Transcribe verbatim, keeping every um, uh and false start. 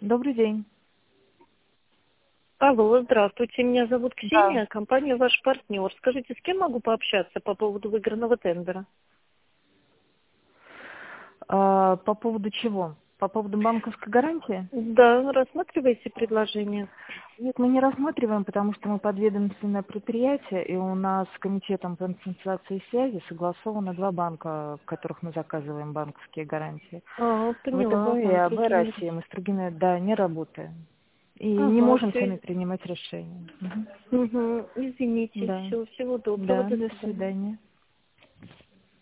Добрый день. Алло, здравствуйте, меня зовут Да. Ксения, компания «Ваш партнер». Скажите, с кем могу пообщаться по поводу выигранного тендера? А, по поводу чего? По поводу банковской гарантии? Да, рассматриваете предложение? Нет, мы не рассматриваем, потому что мы подведомственное предприятие, и у нас с комитетом по информации и связи согласовано два банка, в которых мы заказываем банковские гарантии. А, поняла, ВТБ и ага, АБ другими. Россия. Мы с другими, да, не работаем. И не Ага, можем сами все. принимать решения. Мгм. Угу. Извините, Да. все, всего доброго, Да, до до свидания. свидания.